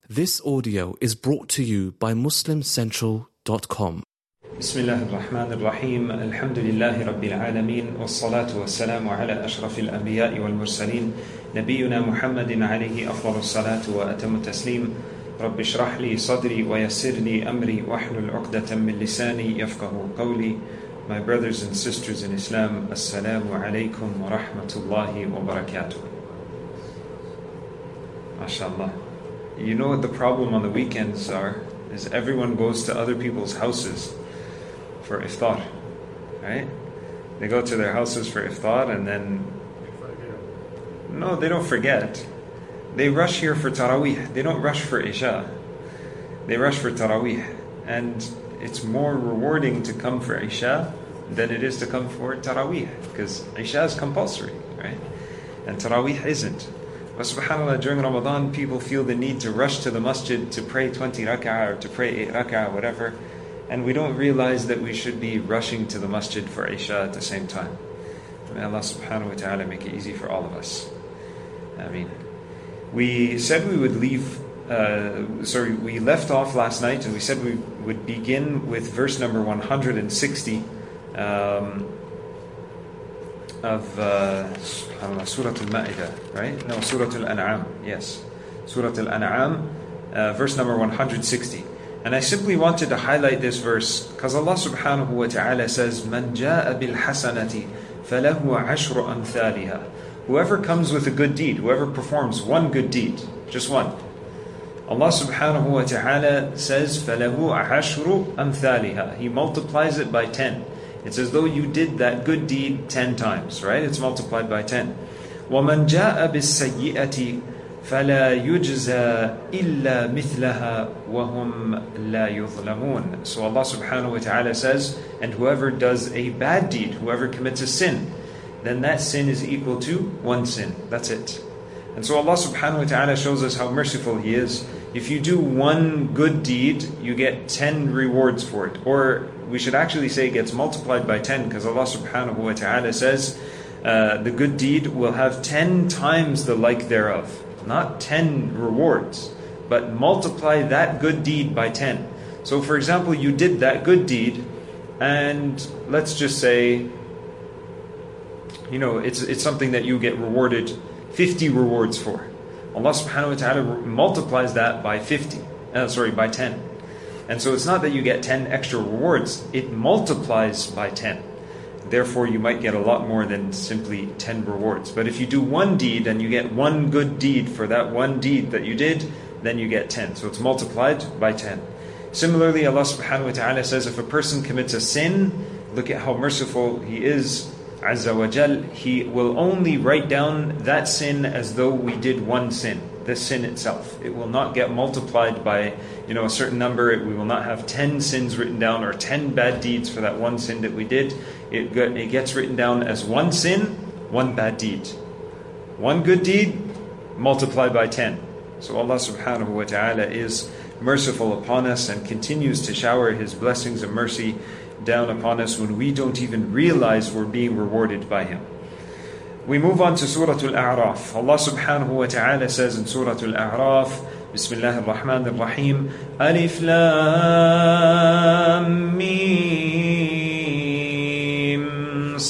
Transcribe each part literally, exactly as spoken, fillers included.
This audio is brought to you by Muslim Central dot com. بسم الله الرحمن الرحيم الحمد لله رب العالمين والصلاة والسلام على أشرف الأنبياء والمرسلين نبينا محمد عليه أفضل الصلاة وأتم التسليم رب اشرح لي صدري ويسر لي أمري واحلل عقدة من لساني يفقه قولي. My brothers and sisters in Islam, Assalamu alaikum wa rahmatullahi wa barakatuh. MashaAllah. You know what the problem on the weekends are? Is everyone goes to other people's houses for iftar, right? They go to their houses for iftar and then... No, they don't forget. They rush here for Taraweeh. They don't rush for Isha. They rush for Taraweeh. And it's more rewarding to come for Isha than it is to come for Taraweeh, because Isha is compulsory, right? And Taraweeh isn't. But subhanAllah, during Ramadan, people feel the need to rush to the masjid to pray twenty rak'ah or to pray eight rak'ah, whatever. And we don't realize that we should be rushing to the masjid for Isha at the same time. May Allah subhanahu wa ta'ala make it easy for all of us. Ameen. We said we would leave, uh, sorry, we left off last night and we said we would begin with verse number one hundred sixty um, of uh, Surah Al-Ma'idah, right? No, Surah Al-An'am, yes. Surah Al-An'am, uh, verse number one hundred sixty. And I simply wanted to highlight this verse because Allah subhanahu wa ta'ala says, مَنْ جَاءَ بِالْحَسَنَةِ فَلَهُ عَشْرُ أَمْثَالِهَا. Whoever comes with a good deed, whoever performs one good deed, just one. Allah subhanahu wa ta'ala says, فَلَهُ عَشْرُ أَمْثَالِهَا. He multiplies it by ten. It's as though you did that good deed ten times, right? It's multiplied by ten. وَمَنْ جَاءَ بِالسَّيِّئَةِ فَلَا يُجْزَى إِلَّا مِثْلَهَا وَهُمْ لَا يُظْلَمُونَ. So Allah subhanahu wa ta'ala says, and whoever does a bad deed, whoever commits a sin, then that sin is equal to one sin. That's it. And so Allah subhanahu wa ta'ala shows us how merciful He is. If you do one good deed, you get ten rewards for it. Or we should actually say it gets multiplied by ten, because Allah subhanahu wa ta'ala says uh, the good deed will have ten times the like thereof. Not ten rewards, but multiply that good deed by ten. So for example, you did that good deed, and let's just say, you know, it's it's something that you get rewarded fifty rewards for. Allah subhanahu wa ta'ala multiplies that by fifty, uh, sorry, by ten. And so it's not that you get ten extra rewards, it multiplies by ten. Therefore you might get a lot more than simply ten rewards. But if you do one deed and you get one good deed for that one deed that you did, then you get ten. So it's multiplied by ten. Similarly, Allah subhanahu wa ta'ala says if a person commits a sin, look at how merciful He is, Azza wa Jal, He will only write down that sin as though we did one sin, the sin itself. It will not get multiplied by, you know, a certain number. We will not have ten sins written down or ten bad deeds for that one sin that we did. It, it gets written down as one sin, one bad deed. One good deed multiplied by ten. So Allah subhanahu wa ta'ala is merciful upon us and continues to shower His blessings and mercy down upon us when we don't even realize we're being rewarded by Him. We move on to Surah Al-A'raf. Allah subhanahu wa ta'ala says in Surah Al-A'raf, Bismillah ar-Rahman ar-Rahim, Alif Lam Mim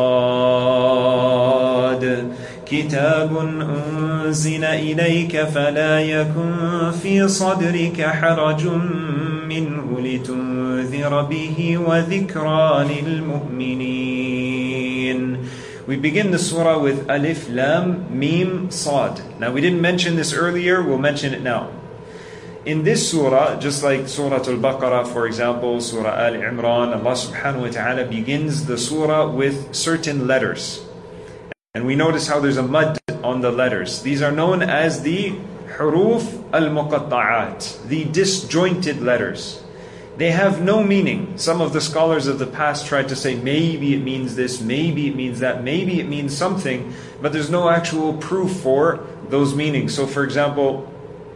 Sad, Kitabun unzila ilayka fala yakun fi sadrika harajun minhu litunzira bihi wa dhikra lil mu'minin. We begin the surah with Alif Lam Mim Sad. Now we didn't mention this earlier, we'll mention it now. In this surah, just like Surah Al-Baqarah for example, Surah Al-Imran, Allah subhanahu wa ta'ala begins the surah with certain letters. And we notice how there's a mud on the letters. These are known as the Huruf Al-Muqatta'at, the disjointed letters. They have no meaning. Some of the scholars of the past tried to say maybe it means this, maybe it means that, maybe it means something, but there's no actual proof for those meanings. So for example,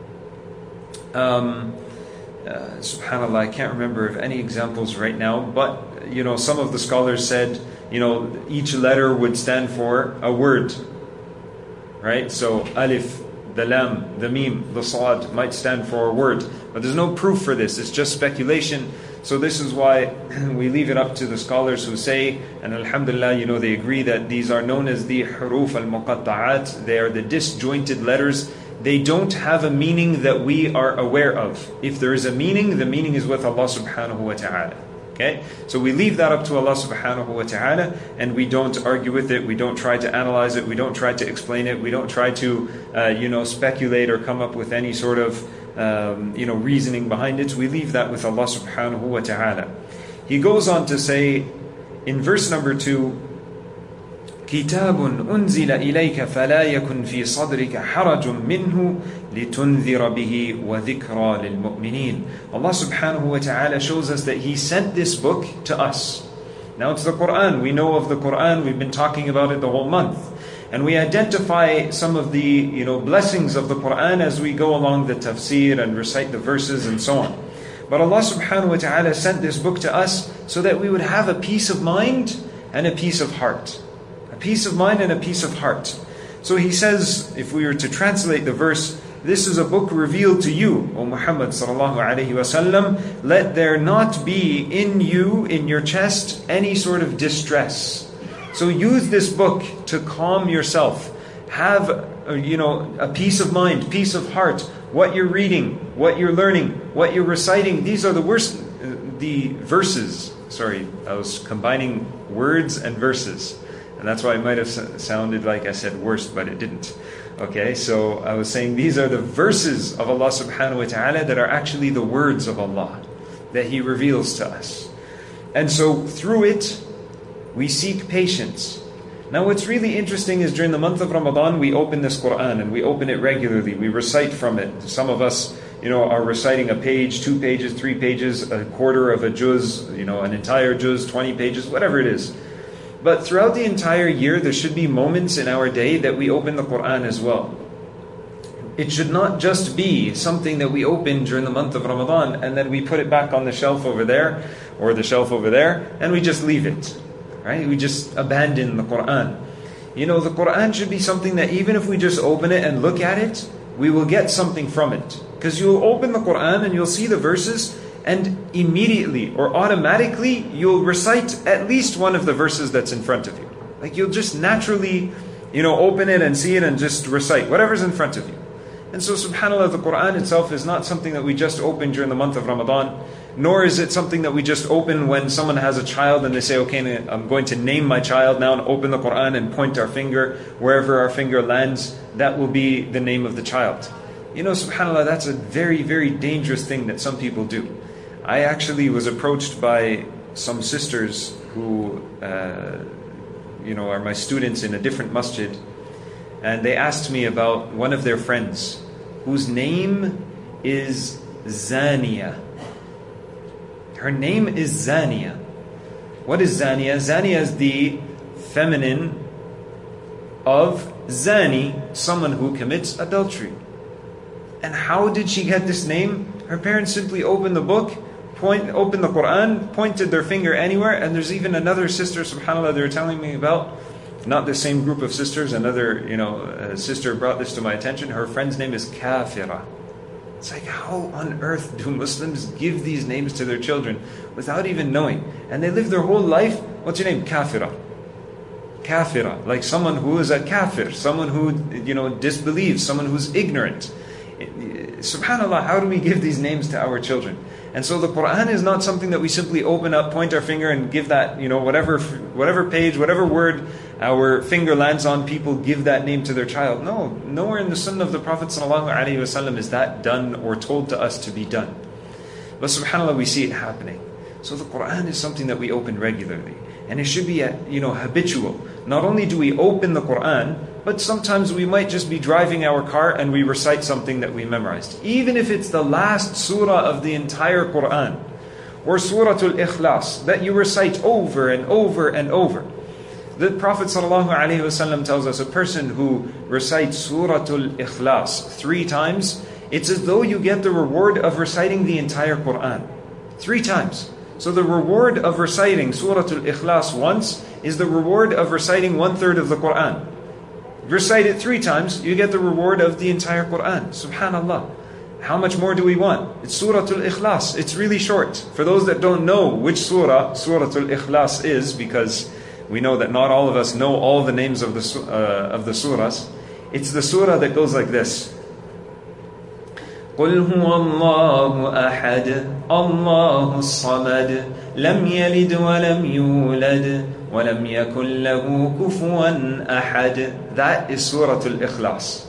um, uh, subhanAllah, I can't remember of any examples right now, but you know, some of the scholars said, you know, each letter would stand for a word, right? So alif the lam, the mim, the sad might stand for a word. But there's no proof for this, it's just speculation. So this is why we leave it up to the scholars who say, and alhamdulillah, you know, they agree that these are known as the huruf al-muqatta'at. They are the disjointed letters. They don't have a meaning that we are aware of. If there is a meaning, the meaning is with Allah subhanahu wa ta'ala. Okay? So we leave that up to Allah subhanahu wa ta'ala, and we don't argue with it, we don't try to analyze it, we don't try to explain it, we don't try to uh, you know, speculate or come up with any sort of um, you know, reasoning behind it. We leave that with Allah subhanahu wa ta'ala. He goes on to say in verse number two, كتاب أنزل إليك فلا يكن في صدرك حرج منه لتنذر به وذكرى للمؤمنين. Allah subhanahu wa ta'ala shows us that He sent this book to us. Now it's the Quran. We know of the Quran. We've been talking about it the whole month. And we identify some of the you know blessings of the Quran as we go along the tafsir and recite the verses and so on. But Allah subhanahu wa ta'ala sent this book to us so that we would have a peace of mind and a peace of heart. Peace of mind and a peace of heart. So he says, if we were to translate the verse, this is a book revealed to you, O Muhammad sallallahu alayhi wa sallam. Let there not be in you, in your chest, any sort of distress. So use this book to calm yourself. Have uh, you know a peace of mind, peace of heart. What you're reading, what you're learning, what you're reciting, these are the worst, uh, the verses. Sorry, I was combining words and verses. And that's why it might have sounded like I said worst, but it didn't. Okay, so I was saying these are the verses of Allah subhanahu wa ta'ala that are actually the words of Allah that He reveals to us. And so through it, we seek patience. Now what's really interesting is during the month of Ramadan, we open this Quran and we open it regularly. We recite from it. Some of us, you know, are reciting a page, two pages, three pages, a quarter of a juz, you know, an entire juz, twenty pages, whatever it is. But throughout the entire year, there should be moments in our day that we open the Quran as well. It should not just be something that we open during the month of Ramadan and then we put it back on the shelf over there or the shelf over there and we just leave it. Right? We just abandon the Quran. You know, the Quran should be something that even if we just open it and look at it, we will get something from it. Because you'll open the Quran and you'll see the verses, and immediately or automatically you'll recite at least one of the verses that's in front of you. Like you'll just naturally, you know, open it and see it and just recite whatever's in front of you. And so subhanAllah, the Quran itself is not something that we just open during the month of Ramadan, nor is it something that we just open when someone has a child and they say, okay, I'm going to name my child now, and open the Quran and point our finger wherever our finger lands, that will be the name of the child. You know, subhanAllah, that's a very, very dangerous thing that some people do. I actually was approached by some sisters who, uh, you know, are my students in a different masjid, and they asked me about one of their friends whose name is Zania. Her name is Zania. What is Zania? Zania is the feminine of Zani, someone who commits adultery. And how did she get this name? Her parents simply opened the book, point, opened the Quran, pointed their finger anywhere, and there's even another sister, subhanAllah, they were telling me about, not the same group of sisters, another you know uh, sister brought this to my attention. Her friend's name is Kafira. It's like, how on earth do Muslims give these names to their children without even knowing? And they live their whole life, what's your name? Kafira. Kafira, like someone who is a kafir, someone who you know disbelieves, someone who's ignorant. Subhanallah, how do we give these names to our children? And so the Quran is not something that we simply open up, point our finger and give that, you know, whatever whatever page, whatever word our finger lands on, people give that name to their child. No, nowhere in the Sunnah of the Prophet ﷺ is that done or told to us to be done. But subhanAllah, we see it happening. So the Quran is something that we open regularly. And it should be, you know, habitual. Not only do we open the Quran, but sometimes we might just be driving our car and we recite something that we memorized. Even if it's the last surah of the entire Quran, or Suratul Ikhlas, that you recite over and over and over. The Prophet ﷺ tells us a person who recites Suratul Ikhlas three times, it's as though you get the reward of reciting the entire Quran. Three times. So the reward of reciting Suratul Ikhlas once is the reward of reciting one third of the Quran. Recite it three times, you get the reward of the entire Quran. Subhanallah. How much more do we want? It's Surah Al-Ikhlas. It's really short. For those that don't know which surah Surah Al-Ikhlas is, because we know that not all of us know all the names of the uh, of the surahs. It's the surah that goes like this. قُلْ هُوَ اللَّهُ أَحَدٌ اللَّهُ الصَّمَدُ لَمْ يَلِدْ وَلَمْ يُولَدْ وَلَمْ يَكُنْ لَهُ كُفُوًا أَحَدٌ. That is Surah Al-Ikhlas.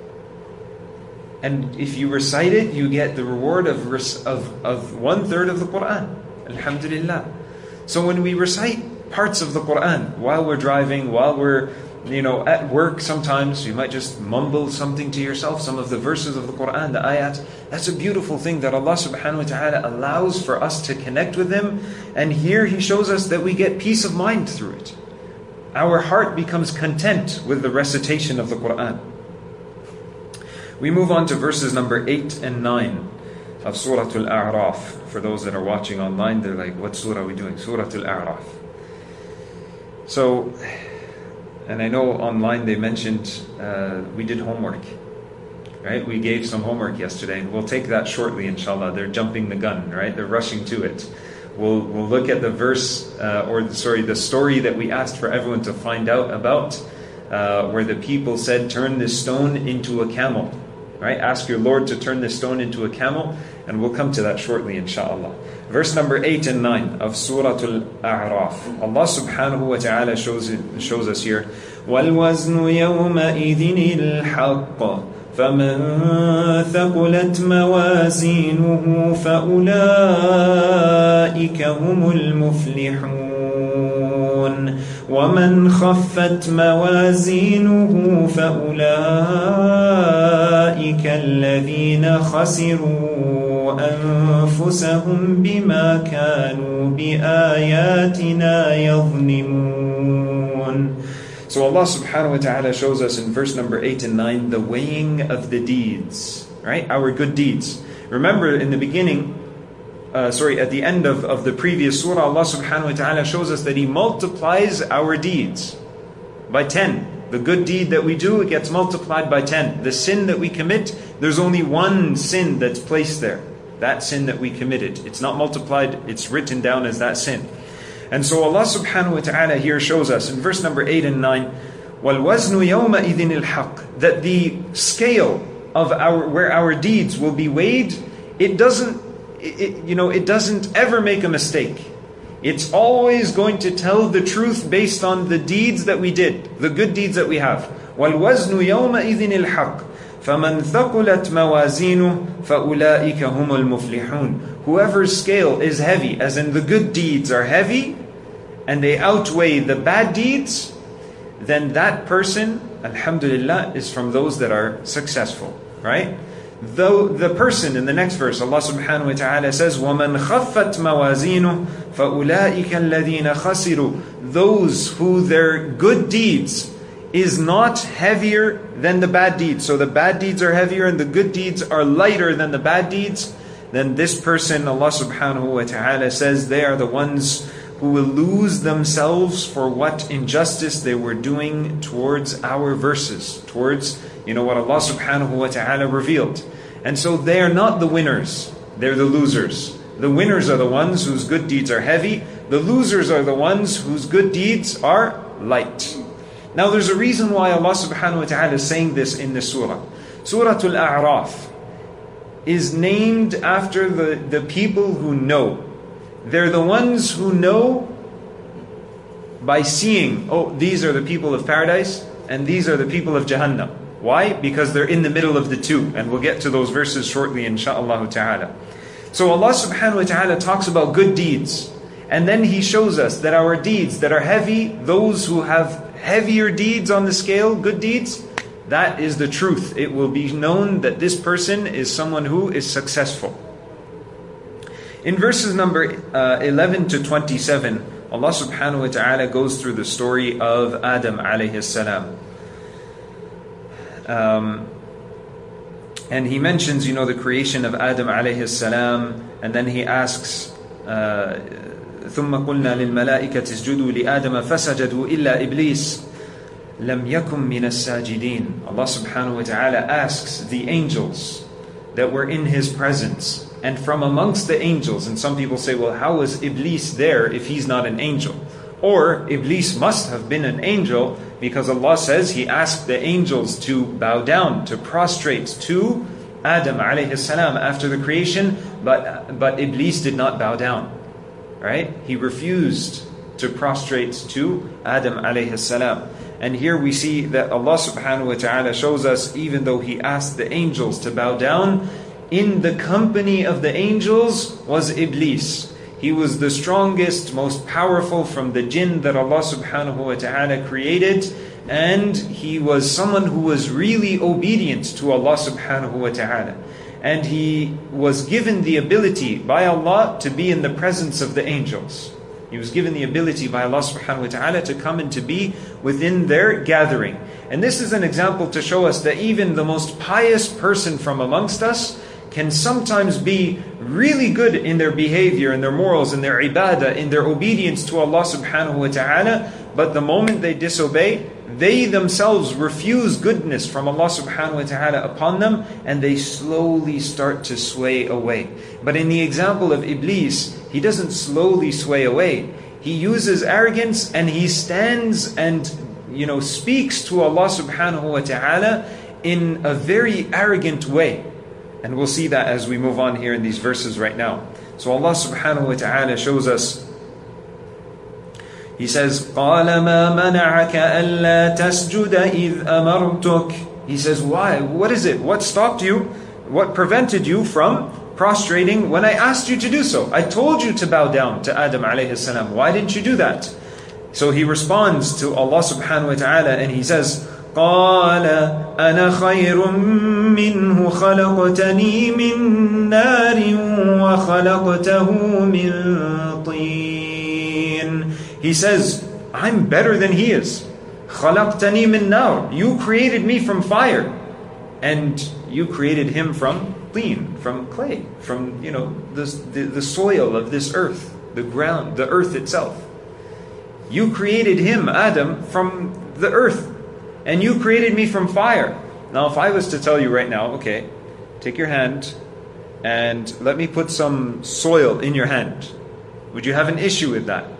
And if you recite it, you get the reward of, of, of one third of the Quran. Alhamdulillah. So when we recite parts of the Quran while we're driving, while we're you know, at work, sometimes you might just mumble something to yourself, some of the verses of the Quran, the ayat. That's a beautiful thing that Allah subhanahu wa ta'ala allows for us to connect with Him. And here He shows us that we get peace of mind through it. Our heart becomes content with the recitation of the Quran. We move on to verses number eight and nine of Surah Al-A'raf. For those that are watching online, they're like, what surah are we doing? Surah Al-A'raf. So, and I know online they mentioned uh, we did homework, right? We gave some homework yesterday, and we'll take that shortly, inshallah. They're jumping the gun, right? They're rushing to it. We'll we'll look at the verse, uh, or sorry, the story that we asked for everyone to find out about, uh, where the people said, "Turn this stone into a camel." Right? Ask your Lord to turn this stone into a camel, and we'll come to that shortly, inshallah. Verse number eight and nine of Surah Al-A'raf. Allah subhanahu wa ta'ala shows, it, shows us here, وَالْوَزْنُ يَوْمَئِذٍ الْحَقِّ فَمَنْ ثَقُلَتْ مَوَازِينُهُ فَأُولَئِكَ هُمُ الْمُفْلِحُونَ وَمَنْ خَفَّتْ مَوَازِينُهُ فَأُولَئِكَ الَّذِينَ خَسِرُوا أَنفُسَهُمْ بِمَا كَانُوا بِآيَاتِنَا يَظْلِمُونَ. So Allah subhanahu wa ta'ala shows us in verse number eight and nine the weighing of the deeds, right? Our good deeds. Remember in the beginning, Uh, sorry, at the end of, of the previous surah, Allah subhanahu wa ta'ala shows us that He multiplies our deeds by ten. The good deed that we do, it gets multiplied by ten. The sin that we commit, there's only one sin that's placed there. That sin that we committed. It's not multiplied, it's written down as that sin. And so Allah subhanahu wa ta'ala here shows us in verse number eight and nine, وَالْوَزْنُ يَوْمَئِذٍ الْحَقِّ, that the scale of our where our deeds will be weighed, it doesn't It, you know, it doesn't ever make a mistake. It's always going to tell the truth based on the deeds that we did, the good deeds that we have. وَالْوَزْنُ يَوْمَئِذٍ الْحَقِّ فَمَنْ ثَقُلَتْ مَوَازِينُهُ فَأُولَئِكَ هُمُ الْمُفْلِحُونَ. Whoever's scale is heavy, as in the good deeds are heavy, and they outweigh the bad deeds, then that person, alhamdulillah, is from those that are successful, right? Though the person in the next verse, Allah subhanahu wa ta'ala says, وَمَنْ خَفَّتْ مَوَازِينُهُ فَأُولَئِكَ الَّذِينَ خَسِرُوا. Those who their good deeds is not heavier than the bad deeds. So the bad deeds are heavier and the good deeds are lighter than the bad deeds. Then this person, Allah subhanahu wa ta'ala says, they are the ones who will lose themselves for what injustice they were doing towards our verses, towards, you know, what Allah subhanahu wa ta'ala revealed. And so they are not the winners, they're the losers. The winners are the ones whose good deeds are heavy, the losers are the ones whose good deeds are light. Now there's a reason why Allah subhanahu wa ta'ala is saying this in this surah. Surah Al-A'raf is named after the, the people who know. They're the ones who know by seeing, oh, these are the people of paradise and these are the people of Jahannam. Why? Because they're in the middle of the two. And we'll get to those verses shortly, insha'Allah ta'ala. So Allah subhanahu wa ta'ala talks about good deeds. And then He shows us that our deeds that are heavy, those who have heavier deeds on the scale, good deeds, that is the truth. It will be known that this person is someone who is successful. In verses number uh, eleven to twenty-seven, Allah subhanahu wa ta'ala goes through the story of Adam alayhi salam. Um, and he mentions, you know, the creation of Adam alayhi salam, and then he asks, ثُمَّ قُلْنَا لِلْمَلَائِكَةِ اسْجُدُوا لِآدَمَ فَسَجَدُوا إِلَّا إِبْلِيسَ لَمْ يَكُمْ مِنَ السَّاجِدِينَ. Allah subhanahu wa ta'ala asks the angels that were in His presence, and from amongst the angels, and some people say, well, how is Iblis there if he's not an angel? Or Iblis must have been an angel, because Allah says He asked the angels to bow down, to prostrate to Adam alayhi salam after the creation, but, but Iblis did not bow down. Right? He refused to prostrate to Adam alayhi salam. And here we see that Allah subhanahu wa ta'ala shows us, even though He asked the angels to bow down, in the company of the angels was Iblis. He was the strongest, most powerful from the jinn that Allah subhanahu wa ta'ala created. And he was someone who was really obedient to Allah subhanahu wa ta'ala. And he was given the ability by Allah to be in the presence of the angels. He was given the ability by Allah subhanahu wa ta'ala to come and to be within their gathering. And this is an example to show us that even the most pious person from amongst us can sometimes be really good in their behavior, in their morals, in their ibadah, in their obedience to Allah subhanahu wa ta'ala. But the moment they disobey, they themselves refuse goodness from Allah subhanahu wa ta'ala upon them, and they slowly start to sway away. But in the example of Iblis, he doesn't slowly sway away. He uses arrogance, and he stands and, you know, speaks to Allah subhanahu wa ta'ala in a very arrogant way. And we'll see that as we move on here in these verses right now. So Allah subhanahu wa ta'ala shows us, He says, قَالَ مَا مَنَعَكَ أَلَّا تَسْجُدَ إِذْ أَمَرْتُكَ. He says, why? What is it? What stopped you? What prevented you from prostrating when I asked you to do so? I told you to bow down to Adam alayhi salam. Why didn't you do that? So he responds to Allah subhanahu wa ta'ala and he says, قَالَ أَنَا خَيْرٌ مِّنْهُ خَلَقْتَنِي مِن نَارٍ وَخَلَقْتَهُ مِن طِينٍ. He says, I'm better than he is. خَلَقْتَنِي مِن نَارٍ. You created me from fire, and you created him from teen, from clay, from, you know, the, the, the soil of this earth, the ground, the earth itself. You created him, Adam, from the earth, and you created me from fire. Now, if I was to tell you right now, okay, take your hand and let me put some soil in your hand, would you have an issue with that?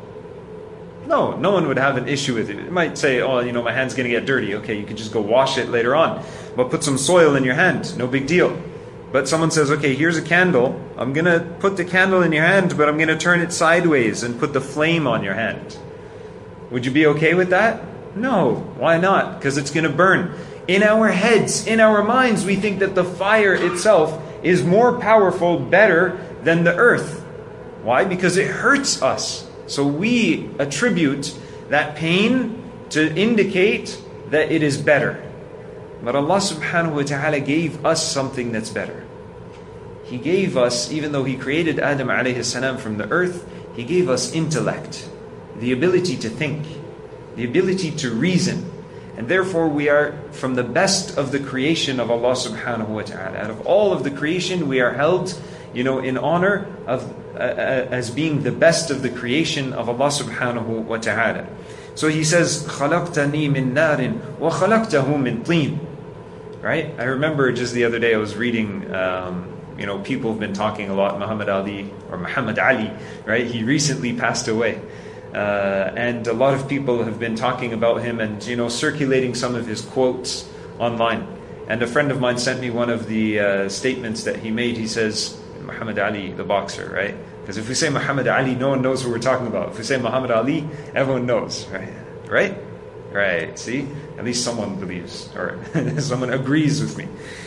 No, no one would have an issue with it. It might say, oh, you know, my hand's going to get dirty. Okay, you can just go wash it later on. But put some soil in your hand, no big deal. But someone says, okay, here's a candle. I'm going to put the candle in your hand, but I'm going to turn it sideways and put the flame on your hand. Would you be okay with that? No. Why not? Because it's going to burn. In our heads, in our minds, we think that the fire itself is more powerful, better than the earth. Why? Because it hurts us. So we attribute that pain to indicate that it is better. But Allah subhanahu wa ta'ala gave us something that's better. He gave us, even though He created Adam alayhi salam from the earth, He gave us intellect, the ability to think, the ability to reason. And therefore we are from the best of the creation of Allah subhanahu wa ta'ala. Out of all of the creation, we are held, you know, in honor of uh, uh, as being the best of the creation of Allah subhanahu wa ta'ala. So He says, خَلَقْتَنِي مِن نَارٍ وَخَلَقْتَهُ مِن طِينٍ. Right? I remember just the other day I was reading, um, you know, people have been talking a lot, Muhammad Ali, or Muhammad Ali, right? He recently passed away. Uh, and a lot of people have been talking about him and, you know, circulating some of his quotes online. And a friend of mine sent me one of the uh, statements that he made. He says, Muhammad Ali, the boxer, right? Because if we say Muhammad Ali, no one knows who we're talking about. If we say Muhammad Ali, everyone knows, right? Right? Right, see? At least someone believes, or someone agrees with me.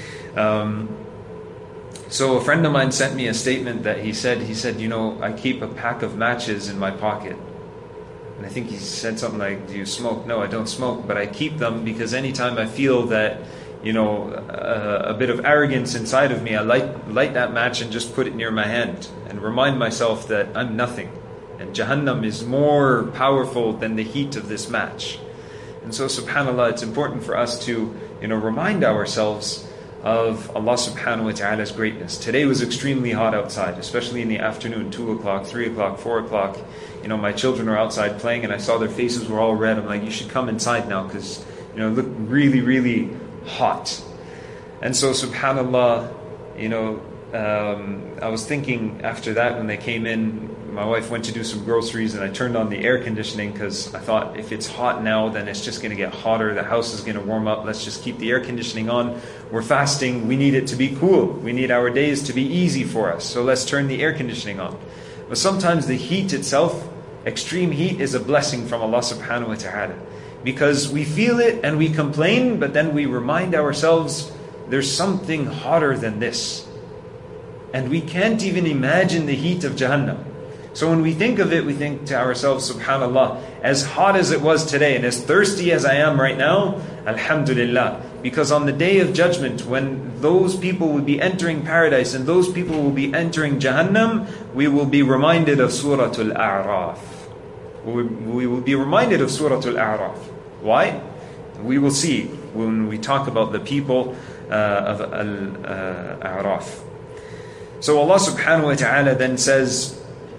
Um, so a friend of mine sent me a statement that he said, he said, you know, I keep a pack of matches in my pocket. And I think he said something like, do you smoke? No, I don't smoke, but I keep them because anytime I feel that, you know, a, a bit of arrogance inside of me, I light, light that match and just put it near my hand and remind myself that I'm nothing. And Jahannam is more powerful than the heat of this match. And so, subhanAllah, it's important for us to, you know, remind ourselves of Allah subhanahu wa ta'ala's greatness. Today was extremely hot outside, especially in the afternoon, two o'clock, three o'clock, four o'clock. You know, my children are outside playing and I saw their faces were all red. I'm like, you should come inside now because, You know, look really, really hot. And so, subhanAllah, you know, um, I was thinking after that when they came in, my wife went to do some groceries and I turned on the air conditioning because I thought if it's hot now, then it's just going to get hotter. The house is going to warm up. Let's just keep the air conditioning on. We're fasting. We need it to be cool. We need our days to be easy for us. So let's turn the air conditioning on. But sometimes the heat itself, extreme heat, is a blessing from Allah subhanahu wa ta'ala. Because we feel it and we complain, but then we remind ourselves there's something hotter than this. And we can't even imagine the heat of Jahannam. So when we think of it, we think to ourselves, subhanAllah, as hot as it was today and as thirsty as I am right now, alhamdulillah. Because on the day of judgment, when those people will be entering paradise and those people will be entering Jahannam, we will be reminded of Surah Al-A'raf. We will be reminded of Surah Al-A'raf. Why? We will see when we talk about the people uh, of Al-A'raf. So Allah subhanahu wa ta'ala then says,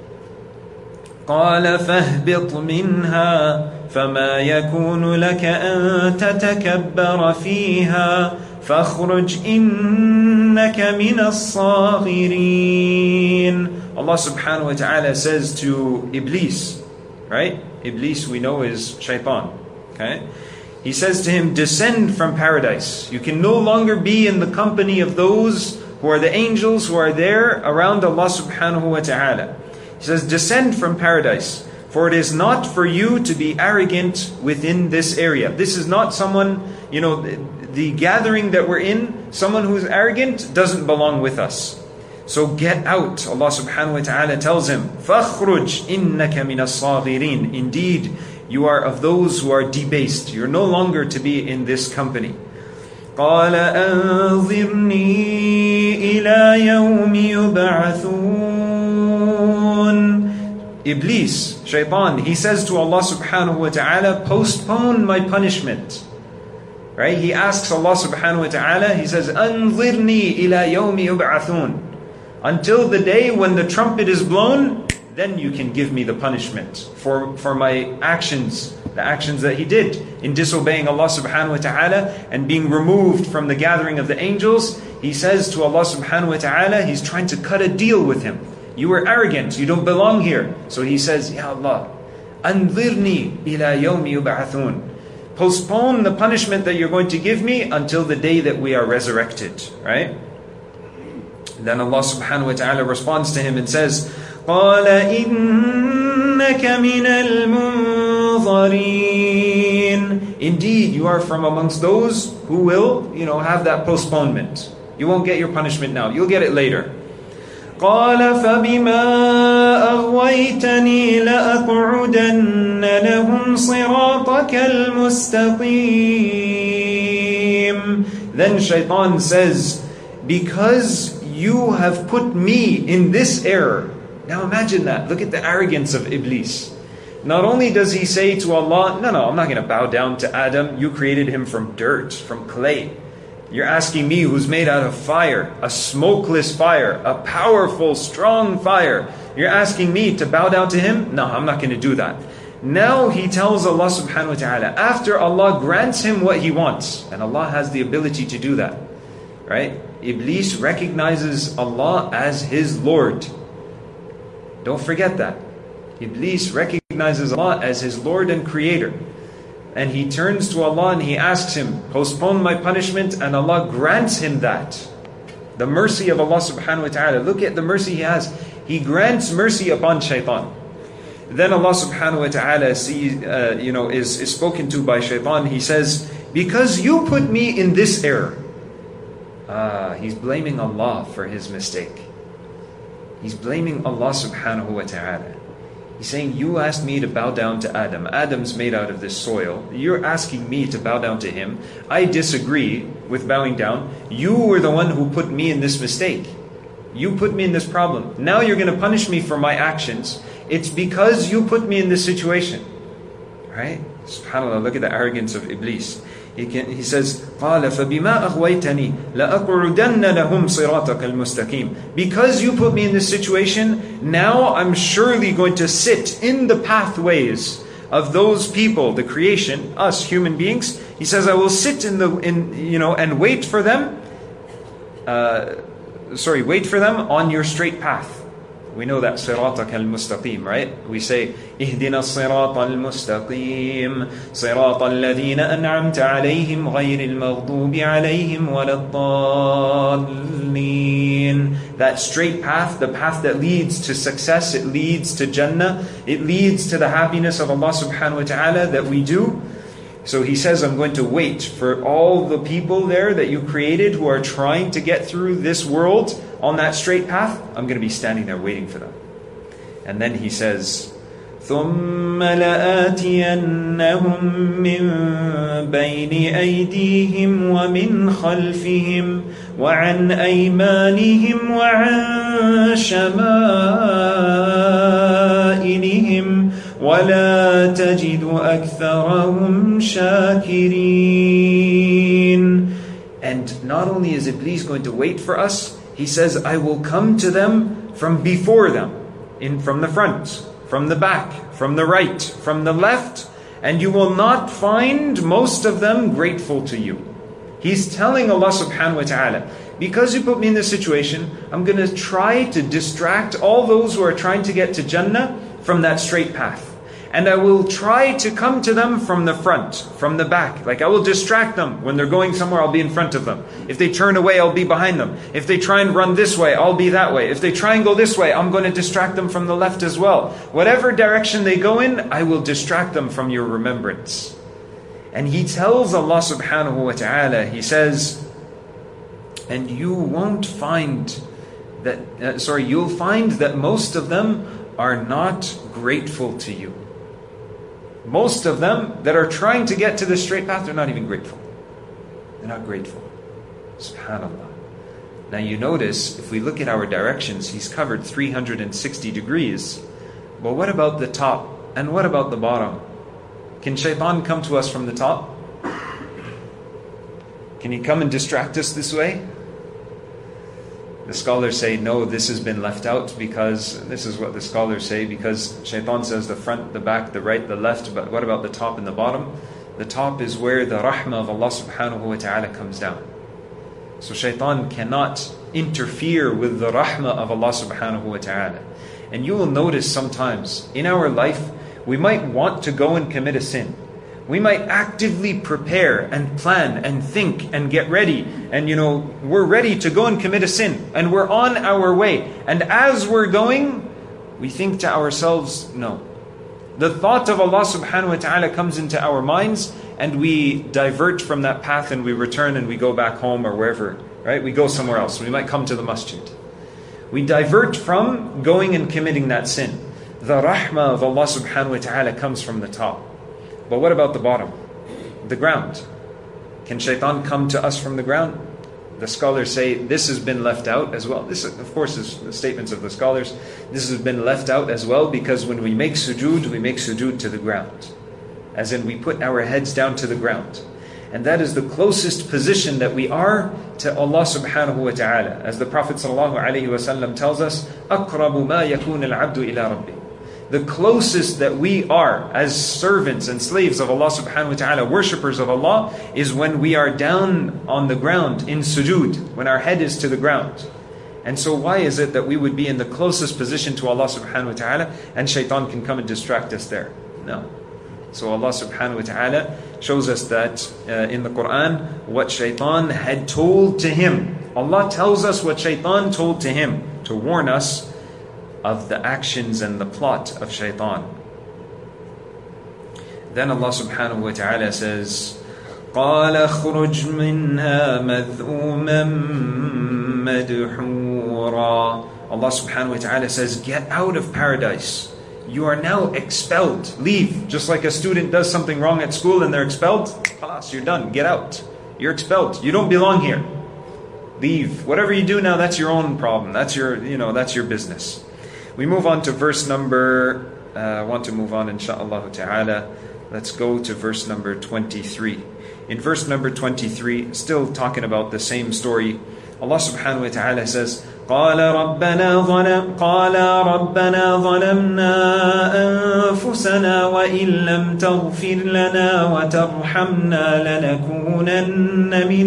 قال فاهبط منها فما يكون لك أن تتكبر فيها فاخرج إنك من الصاغرين. Allah subhanahu wa ta'ala says to Iblis, right? Iblis we know is shaitan. Okay? He says to him, descend from paradise. You can no longer be in the company of those who are the angels who are there around Allah subhanahu wa ta'ala. He says, descend from paradise, for it is not for you to be arrogant within this area. This is not someone, you know, the, the gathering that we're in, someone who's arrogant doesn't belong with us. So get out. Allah subhanahu wa ta'ala tells him, فَاخْرُجْ إِنَّكَ مِنَ الصَّاغِرِينَ. Indeed, you are of those who are debased. You're no longer to be in this company. قَالَ أَنظِرْنِي إِلَى يَوْمِ يُبْعَثُونَ. Iblis, shaitan, he says to Allah subhanahu wa ta'ala, postpone my punishment. Right? He asks Allah subhanahu wa ta'ala, he says, أَنظِرْنِي إِلَى يَوْمِ يُبْعَثُونَ. Until the day when the trumpet is blown, then you can give me the punishment for, for my actions, the actions that he did in disobeying Allah subhanahu wa ta'ala and being removed from the gathering of the angels. He says to Allah subhanahu wa ta'ala, he's trying to cut a deal with him. You were arrogant, you don't belong here. So he says, Ya Allah, أَنظِرْنِي إِلَى يَوْمِ يُبْعَثُونَ. Postpone the punishment that you're going to give me until the day that we are resurrected. Right? Then Allah subhanahu wa ta'ala responds to him and says, قَالَ إِنَّكَ مِنَ الْمُنظَرِينَ. Indeed, you are from amongst those who will, you know, have that postponement. You won't get your punishment now. You'll get it later. قَالَ فَبِمَا أَغْوَيْتَنِي لَأَقْعُدَنَّ لَهُمْ صِرَاطَكَ الْمُسْتَقِيمِ. Then shaitan says, because you have put me in this error. Now imagine that. Look at the arrogance of Iblis. Not only does he say to Allah, no, no, I'm not going to bow down to Adam. You created him from dirt, from clay. You're asking me who's made out of fire, a smokeless fire, a powerful, strong fire. You're asking me to bow down to him? No, I'm not going to do that. Now he tells Allah subhanahu wa ta'ala, after Allah grants him what he wants, and Allah has the ability to do that, right? Iblis recognizes Allah as his Lord. Don't forget that. Iblis recognizes Allah as his Lord and Creator. And he turns to Allah and he asks him, postpone my punishment, and Allah grants him that. The mercy of Allah subhanahu wa ta'ala. Look at the mercy he has. He grants mercy upon shaitan. Then Allah subhanahu wa ta'ala see, uh, you know, is, is spoken to by shaitan. He says, because you put me in this error. Ah, he's blaming Allah for his mistake. He's blaming Allah subhanahu wa ta'ala. He's saying, you asked me to bow down to Adam. Adam's made out of this soil. You're asking me to bow down to him. I disagree with bowing down. You were the one who put me in this mistake. You put me in this problem. Now you're going to punish me for my actions. It's because you put me in this situation. Right? SubhanAllah, look at the arrogance of Iblis. He, can, he says, قَالَ فَبِمَا أَغْوَيْتَنِي لَأَقْعُدَنَّ لَهُمْ صِرَاطَكَ الْمُسْتَقِيمِ. Because you put me in this situation, now I'm surely going to sit in the pathways of those people, the creation, us human beings, He says, I will sit in the, in you know, and wait for them, uh, sorry, wait for them on your straight path. We know that صراطك المستقيم, right? We say اهدنا الصراط المستقيم صراط الذين أنعمت عليهم غير المغضوب عليهم ولا الضالين. That straight path, the path that leads to success, it leads to Jannah, it leads to the happiness of Allah subhanahu wa ta'ala that we do. So he says, I'm going to wait for all the people there that you created who are trying to get through this world on that straight path. I'm going to be standing there waiting for them. And then he says, ثُمَّ لَآتِيَنَّهُمْ مِنْ بَيْنِ أَيْدِيهِمْ وَمِنْ خَلْفِهِمْ وَعَنْ أَيْمَانِهِمْ وَعَنْ شَمَائِلِهِمْ وَلَا تَجِدُ أَكْثَرَهُمْ شَاكِرِينَ. And not only is Iblis going to wait for us, he says, I will come to them from before them, in from the front, from the back, from the right, from the left, and you will not find most of them grateful to you. He's telling Allah subhanahu wa ta'ala, because you put me in this situation, I'm going to try to distract all those who are trying to get to Jannah from that straight path. And I will try to come to them from the front, from the back. Like I will distract them. When they're going somewhere, I'll be in front of them. If they turn away, I'll be behind them. If they try and run this way, I'll be that way. If they try and go this way, I'm going to distract them from the left as well. Whatever direction they go in, I will distract them from your remembrance. And he tells Allah subhanahu wa ta'ala, he says, and you won't find that, uh, sorry, you'll find that most of them are not grateful to you. Most of them that are trying to get to the straight path, they're not even grateful. They're not grateful. SubhanAllah. Now you notice, if we look at our directions, he's covered three hundred sixty degrees. But what about the top? And what about the bottom? Can shaitan come to us from the top? Can he come and distract us this way? The scholars say, no, this has been left out because, this is what the scholars say, because shaitan says the front, the back, the right, the left, but what about the top and the bottom? The top is where the rahmah of Allah subhanahu wa ta'ala comes down. So shaitan cannot interfere with the rahmah of Allah subhanahu wa ta'ala. And you will notice sometimes in our life, we might want to go and commit a sin. We might actively prepare and plan and think and get ready. And you know, we're ready to go and commit a sin. And we're on our way. And as we're going, we think to ourselves, no. The thought of Allah subhanahu wa ta'ala comes into our minds and we divert from that path and we return and we go back home or wherever. Right? We go somewhere else. We might come to the masjid. We divert from going and committing that sin. The rahmah of Allah subhanahu wa ta'ala comes from the top. But what about the bottom? The ground. Can shaitan come to us from the ground? The scholars say this has been left out as well. This, of course, is the statements of the scholars. This has been left out as well because when we make sujood, we make sujood to the ground. As in, we put our heads down to the ground. And that is the closest position that we are to Allah subhanahu wa ta'ala. As the Prophet sallallahu alaihi wasallam tells us, أَقْرَبُ مَا يَكُونَ الْعَبْدُ إِلَىٰ رَبِّهِ. The closest that we are as servants and slaves of Allah subhanahu wa ta'ala, worshippers of Allah, is when we are down on the ground in sujood, when our head is to the ground. And so why is it that we would be in the closest position to Allah subhanahu wa ta'ala and shaitan can come and distract us there? No. So Allah subhanahu wa ta'ala shows us that uh, in the Quran, what shaitan had told to him. Allah tells us what shaitan told to him to warn us of the actions and the plot of shaitan. Then Allah subhanahu wa ta'ala says, قَالَ اخْرُجْ مِنْهَا مَذْءُومًا مَدْحُورًا. Allah subhanahu wa ta'ala says, get out of paradise. You are now expelled. Leave. Just like a student does something wrong at school and they're expelled. Khalas, you're done. Get out. You're expelled. You don't belong here. Leave. Whatever you do now, that's your own problem. That's your, you know, that's your business. We move on to verse number, uh, I want to move on insha'Allah ta'ala. Let's go to verse number twenty-three. In verse number twenty-three, still talking about the same story, Allah subhanahu wa ta'ala says, قال ربنا ظلم قال ربنا ظلمنا أنفسنا وإن لم تغفر لنا وترحمنا لنكونن من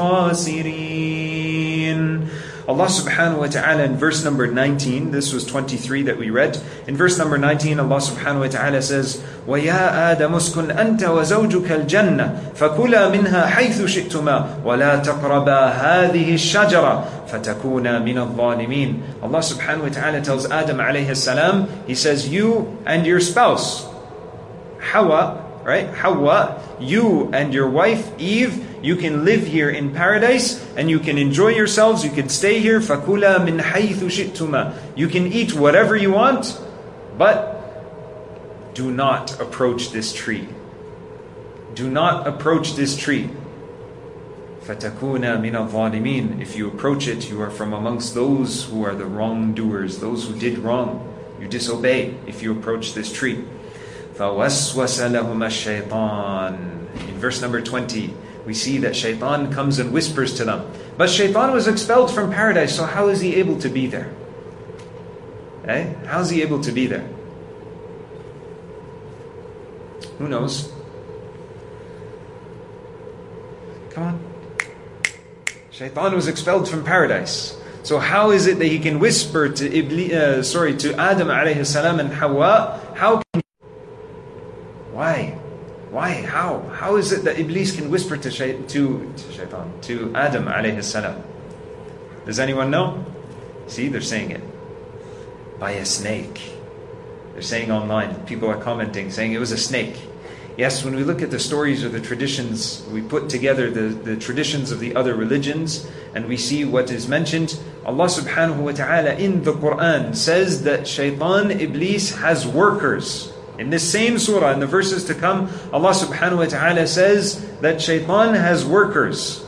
الخاسرين. Allah subhanahu wa ta'ala in verse number nineteen, this was twenty-three that we read. In verse number nineteen, Allah subhanahu wa ta'ala says, وَيَا آدَمُ اسْكُنْ أَنْتَ وَزَوْجُكَ الْجَنَّةِ فَكُلَا مِنْهَا حَيْثُ شِئْتُمَا وَلَا تَقْرَبَا هَذِهِ الشَّجَرَةِ فَتَكُونَا مِنَ الظَّالِمِينَ. Allah subhanahu wa ta'ala tells Adam alayhi salam, He says, you and your spouse, Hawa, right? Hawa, you and your wife, Eve, you can live here in paradise and you can enjoy yourselves. You can stay here. فَكُلَا مِنْ حَيْثُ شِئْتُمَا. You can eat whatever you want, but do not approach this tree. Do not approach this tree. فَتَكُونَا مِنَ الظَّالِمِينَ. If you approach it, you are from amongst those who are the wrongdoers, those who did wrong. You disobey if you approach this tree. فَوَسْوَسَ لَهُمَا الشَّيْطَانِ. In verse number twenty, we see that shaitan comes and whispers to them. But shaitan was expelled from paradise, so how is he able to be there? Eh? How is he able to be there? Who knows? Come on. Shaitan was expelled from paradise. So how is it that he can whisper to Iblis, uh, sorry, to Adam alayhi salam and Hawa? How can Why? Why? How? How is it that Iblis can whisper to, shay- to, to Shaitan, to Adam alayhi salam? Does anyone know? See, they're saying it. By a snake. They're saying online, people are commenting, saying it was a snake. Yes, when we look at the stories or the traditions, we put together the, the traditions of the other religions, and we see what is mentioned. Allah subhanahu wa ta'ala in the Quran says that Shaitan, Iblis, has workers. In this same surah, in the verses to come, Allah subhanahu wa ta'ala says that Shaitan has workers.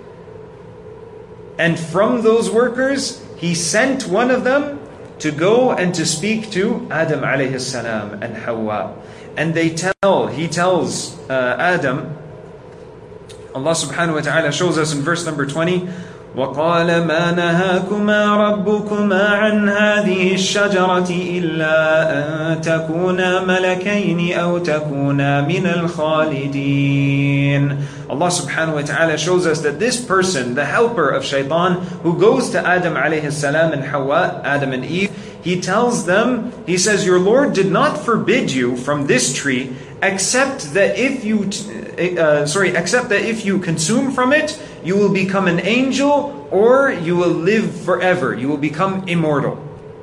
And from those workers, he sent one of them to go and to speak to Adam alayhi salam and Hawa. And they tell, he tells uh, Adam, Allah subhanahu wa ta'ala shows us in verse number twenty, وَقَالَ مَا نَهَاكُمَا رَبُّكُمَا عَنْ هَذِهِ الشَّجَرَةِ إِلَّا أَن تَكُونَا مَلَكَيْنِ أَوْ تَكُونَا مِنَ الْخَالِدِينَ. Allah subhanahu wa ta'ala shows us that this person, the helper of shaitan, who goes to Adam alayhi salam and Hawa, Adam and Eve, he tells them, he says, your Lord did not forbid you from this tree, except that if you, uh, sorry, except that if you consume from it, you will become an angel, or you will live forever. You will become immortal.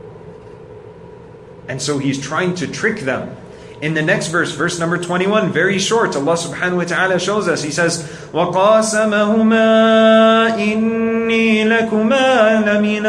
And so he's trying to trick them. In the next verse, verse number twenty-one, very short, Allah subhanahu wa ta'ala shows us, He says, وَقَاسَمَهُمَا إِنِّي لَكُمَا لَمِنَ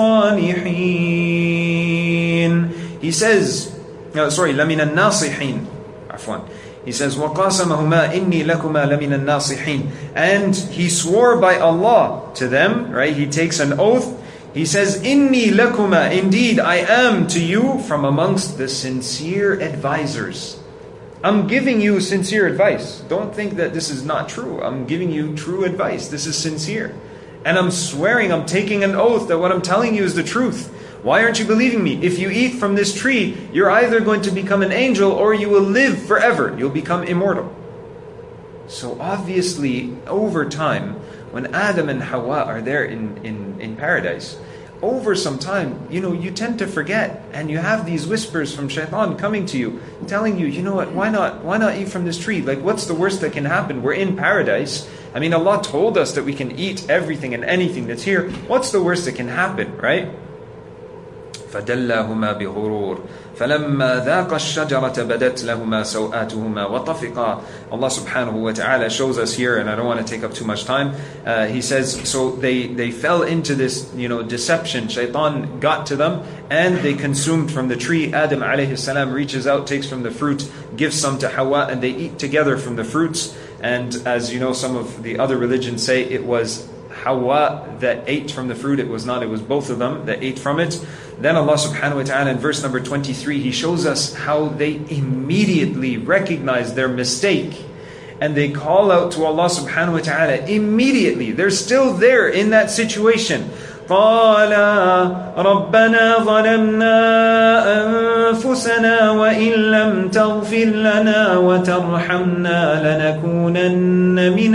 الصَّالِحِينَ. He says, no, sorry, لَمِنَ النَّاصِحِينَ. Afwan. He says, وَقَاسَمَهُمَا إِنِّي لَكُمَا لَمِنَ النَّاصِحِينَ. And he swore by Allah to them, right? He takes an oath. He says, إِنِّي لَكُمَا. Indeed, I am to you from amongst the sincere advisors. I'm giving you sincere advice. Don't think that this is not true. I'm giving you true advice. This is sincere. And I'm swearing, I'm taking an oath that what I'm telling you is the truth. Why aren't you believing me? If you eat from this tree, you're either going to become an angel or you will live forever. You'll become immortal. So obviously, over time, when Adam and Hawa are there in, in, in paradise, over some time, you know, you tend to forget, and you have these whispers from shaitan coming to you, telling you, you know what, why not, why not eat from this tree? Like, what's the worst that can happen? We're in paradise. I mean, Allah told us that we can eat everything and anything that's here. What's the worst that can happen, right? فَدَلَّاهُمَا بِغُرُورٍ فَلَمَّا ذَاقَ الشَّجَرَةَ بَدَتْ لَهُمَا سَوْآتُهُمَا وَطَفِقَا. Allah subhanahu wa ta'ala shows us here, and I don't want to take up too much time. Uh, he says, so they, they fell into this, you know, deception. Shaitan got to them, and they consumed from the tree. Adam alayhi salam reaches out, takes from the fruit, gives some to Hawa, and they eat together from the fruits. And as you know, some of the other religions say it was Hawa that ate from the fruit. It was not, it was both of them that ate from it. Then Allah subhanahu wa ta'ala in verse number twenty-three, He shows us how they immediately recognize their mistake. And they call out to Allah subhanahu wa ta'ala immediately. They're still there in that situation. قال ربنا ظلمنا أنفسنا وإن لم تغفر لنا وترحمنا لنكونن من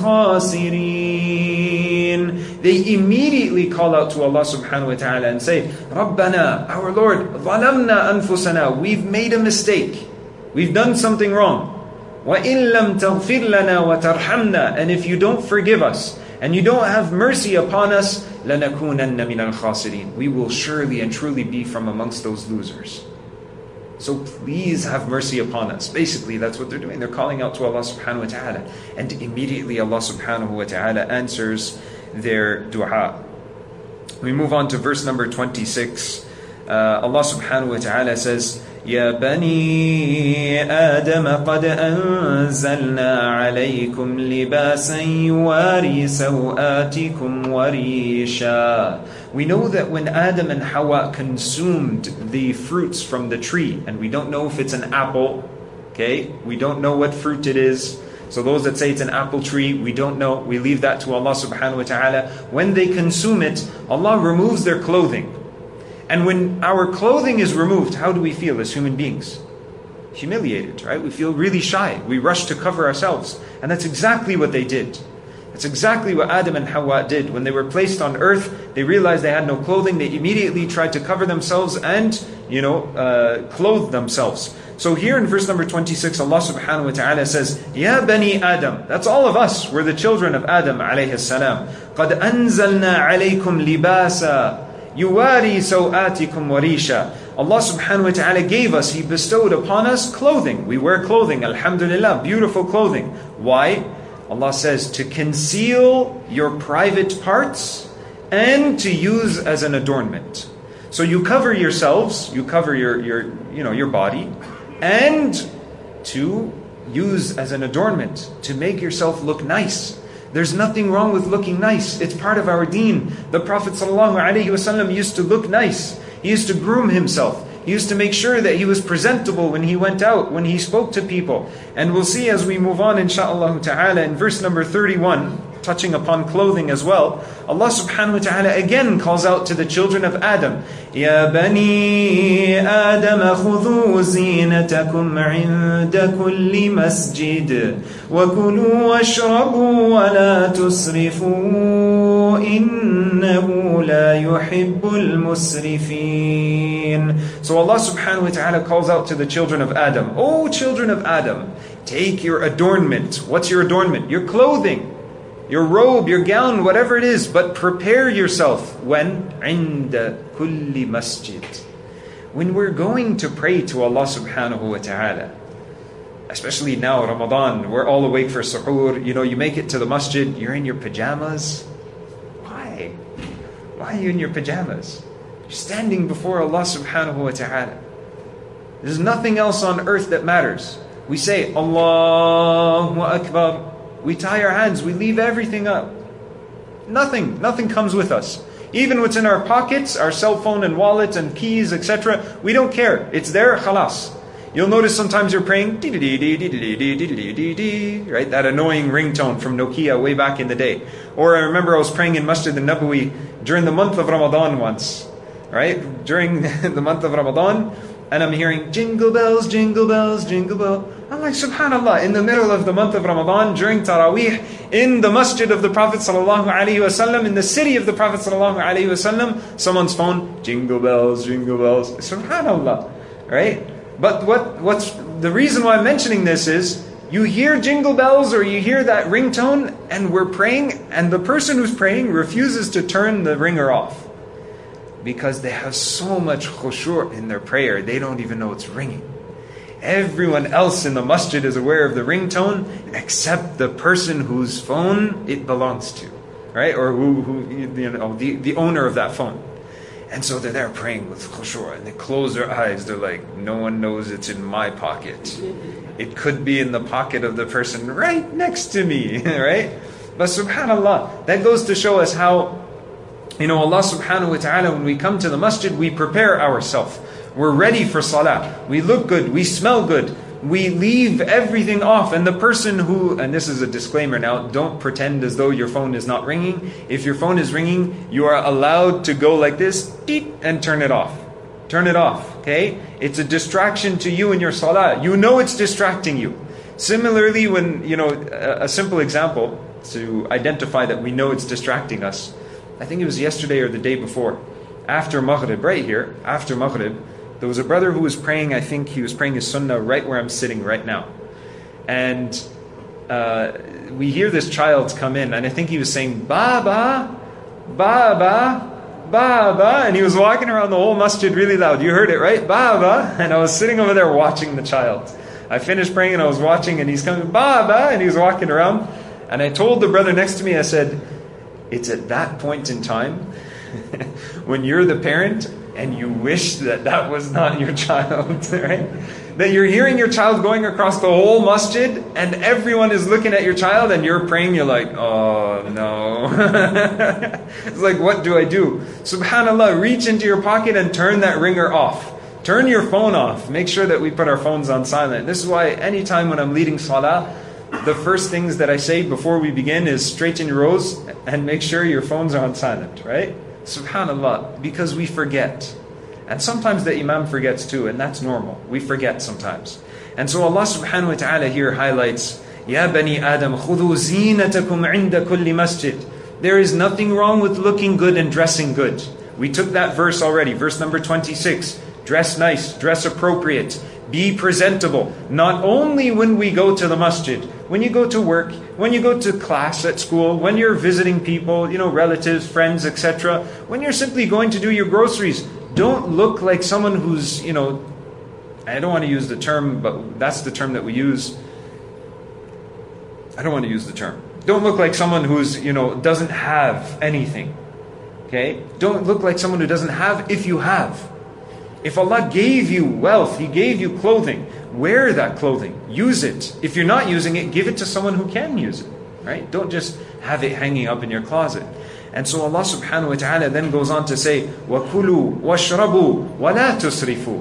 الخاسرين. They immediately call out to Allah subhanahu wa ta'ala and say, Rabbana, our Lord, ظلمنا أنفسنا, we've made a mistake. We've done something wrong. وَإِن لَمْ تَغْفِرْ لَنَا وَتَرْحَمْنَا, and if you don't forgive us and you don't have mercy upon us, لَنَكُونَنَّ مِنَ الْخَاسِرِينَ, we will surely and truly be from amongst those losers. So please have mercy upon us. Basically, that's what they're doing. They're calling out to Allah subhanahu wa ta'ala. And immediately Allah subhanahu wa ta'ala answers their dua. We move on to verse number twenty-six. Uh, Allah subhanahu wa ta'ala says, يا بني آدم قد أنزلنا عليكم لباسا يواري سوآتكم وريشا. We know that when Adam and Hawa consumed the fruits from the tree, and we don't know if it's an apple, okay? We don't know what fruit it is. So those that say it's an apple tree, we don't know. We leave that to Allah subhanahu wa ta'ala. When they consume it, Allah removes their clothing. And when our clothing is removed, how do we feel as human beings? Humiliated, right? We feel really shy. We rush to cover ourselves. And that's exactly what they did. That's exactly what Adam and Hawa did. When they were placed on earth, they realized they had no clothing. They immediately tried to cover themselves and, you know, uh, clothe themselves. So here in verse number twenty-six, Allah subhanahu wa ta'ala says, Ya bani Adam. That's all of us. We're the children of Adam alayhi salam. قَدْ أَنزَلْنَا عَلَيْكُمْ لِبَاسًا يُوَارِي سَوْآتِكُمْ وَرِيشًا. Allah subhanahu wa ta'ala gave us, He bestowed upon us clothing. We wear clothing, alhamdulillah, beautiful clothing. Why? Allah says, to conceal your private parts and to use as an adornment. So you cover yourselves, you cover your, your, you know, your body, and to use as an adornment, to make yourself look nice. There's nothing wrong with looking nice. It's part of our deen. The Prophet ﷺ used to look nice. He used to groom himself. He used to make sure that he was presentable when he went out, when he spoke to people. And we'll see as we move on, insha'Allah ta'ala, in verse number thirty-one, touching upon clothing as well, Allah subhanahu wa ta'ala again calls out to the children of Adam, Ya bani Adam khudhu zinatakum 'inda kulli masjid wa kulu washrabu wa la tusrifu innahu la yuhibbul musrifin. So Allah subhanahu wa ta'ala calls out to the children of Adam, O children of Adam, take your adornment. What's your adornment? Your clothing. Your robe, your gown, whatever it is, but prepare yourself when عند كل masjid. When we're going to pray to Allah subhanahu wa ta'ala, especially now, Ramadan, we're all awake for suhoor, you know, you make it to the masjid, you're in your pajamas. Why? Why are you in your pajamas? You're standing before Allah subhanahu wa ta'ala. There's nothing else on earth that matters. We say, Allahu Akbar. We tie our hands, we leave everything up. Nothing, nothing comes with us. Even what's in our pockets, our cell phone and wallet and keys, et cetera, we don't care. It's there, khalas. You'll notice sometimes you're praying, right? That annoying ringtone from Nokia way back in the day. Or I remember I was praying in Masjid al-Nabawi during the month of Ramadan once, right? During the month of Ramadan, and I'm hearing jingle bells, jingle bells, jingle bells. I'm like, subhanallah, in the middle of the month of Ramadan, during Taraweeh, in the masjid of the Prophet sallallahu alaihi wasallam, in the city of the Prophet sallallahu alaihi wasallam, someone's phone, jingle bells, jingle bells. Subhanallah, right? But what what's the reason why I'm mentioning this is, you hear jingle bells or you hear that ringtone, and we're praying, and the person who's praying refuses to turn the ringer off. Because they have so much khushu' in their prayer, they don't even know it's ringing. Everyone else in the masjid is aware of the ringtone, except the person whose phone it belongs to, right? Or who, who you know, the, the owner of that phone. And so they're there praying with khushu', and they close their eyes. They're like, no one knows it's in my pocket. It could be in the pocket of the person right next to me, right? But subhanallah, that goes to show us how, you know, Allah subhanahu wa ta'ala, when we come to the masjid, we prepare ourselves. We're ready for salah. We look good. We smell good. we leave everything off. And the person who, and this is a disclaimer now, don't pretend as though your phone is not ringing. If your phone is ringing, you are allowed to go like this, beep, and turn it off. Turn it off, okay? It's a distraction to you in your salah. You know it's distracting you. Similarly, when, you know, a, a simple example to identify that we know it's distracting us. I think it was yesterday or the day before. After Maghrib, right here, after Maghrib, there was a brother who was praying, I think he was praying his sunnah right where I'm sitting right now. And uh, we hear this child come in, and I think he was saying, Baba, Baba, Baba, and he was walking around the whole masjid really loud. You heard it, right? Baba. And I was sitting over there watching the child. I finished praying and I was watching, and he's coming, Baba, and he was walking around. And I told the brother next to me, I said, it's at that point in time when you're the parent and you wish that that was not your child, right? That you're hearing your child going across the whole masjid and everyone is looking at your child and you're praying, you're like, oh no. It's like, what do I do? SubhanAllah, reach into your pocket and turn that ringer off. Turn your phone off. Make sure that we put our phones on silent. This is why anytime when I'm leading salah, the first things that I say before we begin is straighten your rows and make sure your phones are on silent, right? SubhanAllah, because we forget. And sometimes the Imam forgets too, and that's normal. We forget sometimes. And so Allah subhanahu wa ta'ala here highlights, Ya bani Adam, khudhu zinatakum inda kulli masjid. There is nothing wrong with looking good and dressing good. We took that verse already, verse number twenty-six. Dress nice, dress appropriate, be presentable. Not only when we go to the masjid, when you go to work, when you go to class at school, when you're visiting people, you know, relatives, friends, et cetera. When you're simply going to do your groceries, don't look like someone who's, you know, I don't want to use the term, but that's the term that we use. I don't want to use the term. Don't look like someone who's, you know, doesn't have anything. Okay? Don't look like someone who doesn't have if you have. If Allah gave you wealth, He gave you clothing, wear that clothing. Use it. If you're not using it, give it to someone who can use it. Right? Don't just have it hanging up in your closet. And so Allah subhanahu wa ta'ala then goes on to say, وَكُلُوا وَاشْرَبُوا وَلَا تُسْرِفُوا.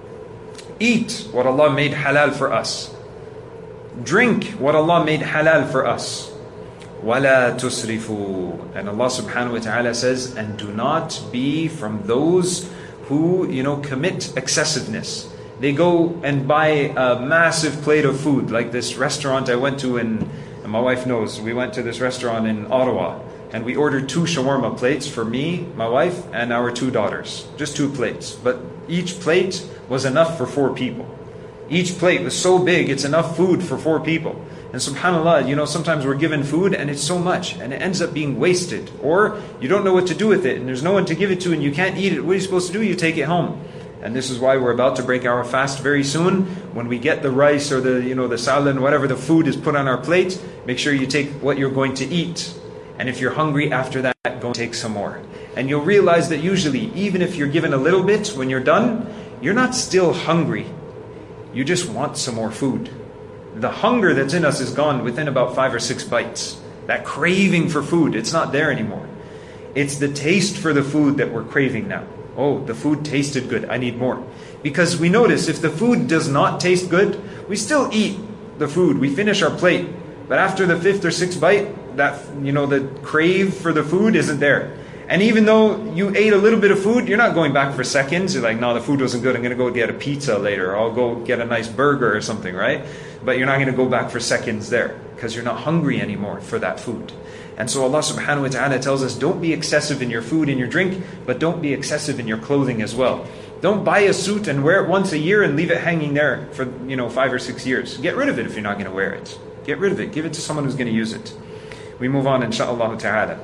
Eat what Allah made halal for us. Drink what Allah made halal for us. وَلَا تُسْرِفُوا. And Allah subhanahu wa ta'ala says, and do not be from those who, you know, commit excessiveness. They go and buy a massive plate of food, like this restaurant I went to in, and my wife knows, we went to this restaurant in Ottawa, and we ordered two shawarma plates for me, my wife, and our two daughters. Just two plates. But each plate was enough for four people. Each plate was so big, it's enough food for four people. And subhanAllah, you know, sometimes we're given food and it's so much and it ends up being wasted. Or you don't know what to do with it and there's no one to give it to and you can't eat it. What are you supposed to do? You take it home. And this is why we're about to break our fast very soon. When we get the rice or the, you know, the salad, whatever the food is put on our plate, make sure you take what you're going to eat. And if you're hungry after that, go and take some more. And you'll realize that usually, even if you're given a little bit, when you're done, you're not still hungry. You just want some more food. The hunger that's in us is gone within about five or six bites. That craving for food, it's not there anymore. It's the taste for the food that we're craving now. Oh, the food tasted good, I need more. Because we notice if the food does not taste good, we still eat the food. We finish our plate. But after the fifth or sixth bite, that, you know, the crave for the food isn't there. And even though you ate a little bit of food, you're not going back for seconds. You're like, no, the food wasn't good. I'm going to go get a pizza later. I'll go get a nice burger or something, right? But you're not going to go back for seconds there because you're not hungry anymore for that food. And so Allah subhanahu wa ta'ala tells us, don't be excessive in your food and your drink, but don't be excessive in your clothing as well. Don't buy a suit and wear it once a year and leave it hanging there for, you know, five or six years. Get rid of it if you're not going to wear it. Get rid of it. Give it to someone who's going to use it. We move on, inshaAllah ta'ala.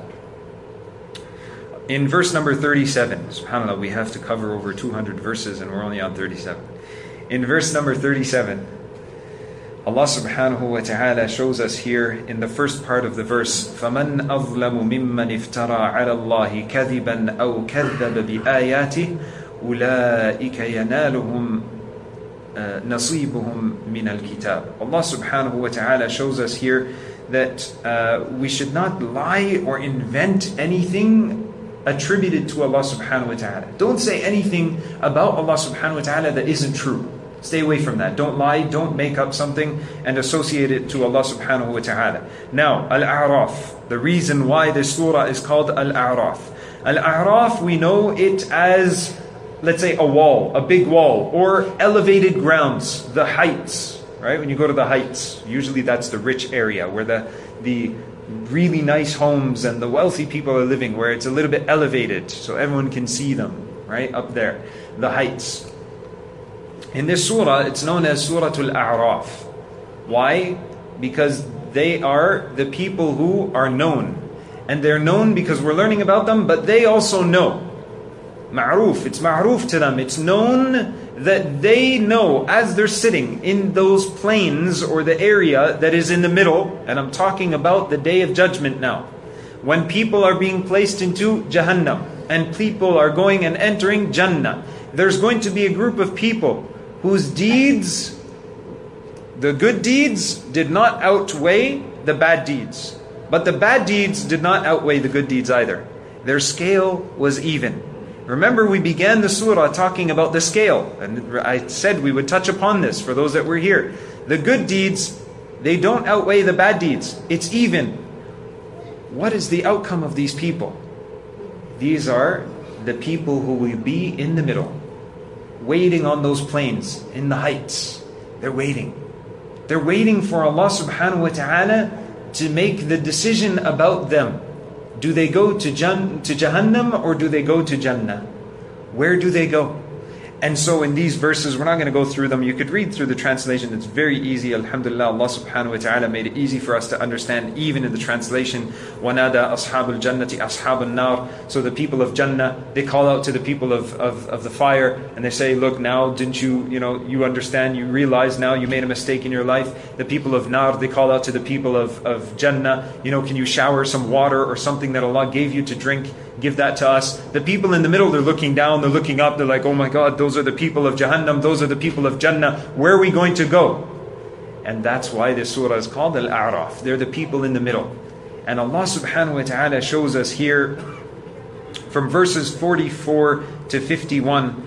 In verse number thirty-seven, subhanAllah, we have to cover over two hundred verses and we're only on thirty-seven. In verse number thirty-seven, Allah subhanahu wa ta'ala shows us here in the first part of the verse, فَمَنْ أَظْلَمُ مِمَّنِ افْتَرَى عَلَى اللَّهِ كَذِبًا أَوْ كَذَّبَ بِآيَاتِهِ أُولَٰئِكَ يَنَالُهُمْ نَصِيبُهُمْ مِنَ الْكِتَابِ. Allah subhanahu wa ta'ala shows us here that uh, we should not lie or invent anything attributed to Allah subhanahu wa ta'ala. Don't say anything about Allah subhanahu wa ta'ala that isn't true. Stay away from that. Don't lie, don't make up something and associate it to Allah subhanahu wa ta'ala. Now, Al-A'raf, the reason why this surah is called Al-A'raf. Al-A'raf, we know it as, let's say, a wall, a big wall, or elevated grounds, the heights, right? When you go to the heights, usually that's the rich area where the, the really nice homes and the wealthy people are living, where it's a little bit elevated so everyone can see them, right? Up there, the heights. In this surah, it's known as Surah Al-A'raf. Why? Because they are the people who are known. And they're known because we're learning about them, but they also know. Ma'ruf, it's ma'ruf to them. It's known that they know as they're sitting in those plains or the area that is in the middle. And I'm talking about the Day of Judgment now. When people are being placed into Jahannam and people are going and entering Jannah, there's going to be a group of people whose deeds, the good deeds, did not outweigh the bad deeds. But the bad deeds did not outweigh the good deeds either. Their scale was even. Remember, we began the surah talking about the scale. And I said we would touch upon this for those that were here. The good deeds, they don't outweigh the bad deeds. It's even. What is the outcome of these people? These are the people who will be in the middle, waiting on those plains, in the heights. They're waiting. They're waiting for Allah subhanahu wa ta'ala to make the decision about them. Do they go to, Jan- to Jahannam or do they go to Jannah? Where do they go? And so in these verses, we're not going to go through them. You could read through the translation. It's very easy. Alhamdulillah, Allah subhanahu wa ta'ala made it easy for us to understand, even in the translation. وَنَادَى أَصْحَابُ الْجَنَّةِ أَصْحَابُ النَّارِ. So the people of Jannah, they call out to the people of, of, of the fire, and they say, look, now didn't you, you know, you understand, you realize now you made a mistake in your life. The people of Nar, they call out to the people of, of Jannah, you know, can you shower some water or something that Allah gave you to drink? Give that to us. The people in the middle, they're looking down, they're looking up, they're like, oh my God, those are the people of Jahannam, those are the people of Jannah. Where are we going to go? And that's why this surah is called Al-A'raf. They're the people in the middle. And Allah subhanahu wa ta'ala shows us here from verses forty-four to fifty-one,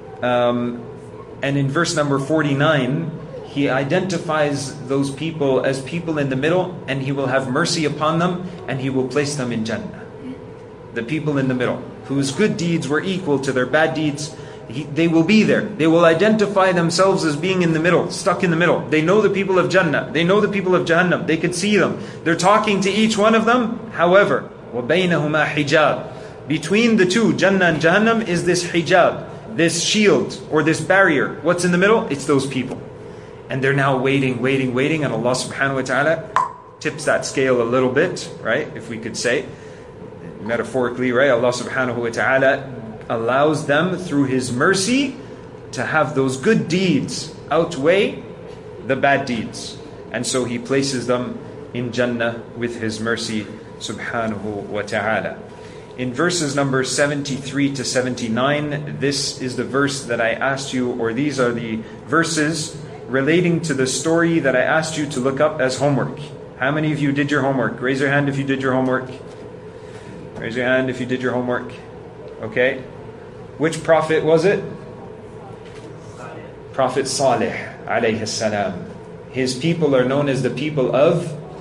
um, and in verse number forty-nine, He identifies those people as people in the middle, and He will have mercy upon them, and He will place them in Jannah. The people in the middle, whose good deeds were equal to their bad deeds, he, they will be there. They will identify themselves as being in the middle, stuck in the middle. They know the people of Jannah. They know the people of Jahannam. They could see them. They're talking to each one of them. However, وَبَيْنَهُمَا حِجَابٌ. Between the two, Jannah and Jahannam, is this hijab, this shield, or this barrier. What's in the middle? It's those people. And they're now waiting, waiting, waiting, and Allah subhanahu wa ta'ala tips that scale a little bit, right? If we could say, metaphorically, right? Allah subhanahu wa ta'ala allows them through His mercy to have those good deeds outweigh the bad deeds. And so He places them in Jannah with His mercy subhanahu wa ta'ala. In verses number seventy-three to seventy-nine, this is the verse that I asked you, or these are the verses relating to the story that I asked you to look up as homework. How many of you did your homework? Raise your hand if you did your homework. Raise your hand if you did your homework. Okay. Which prophet was it? Prophet Salih alayhi salam. His people are known as the people of...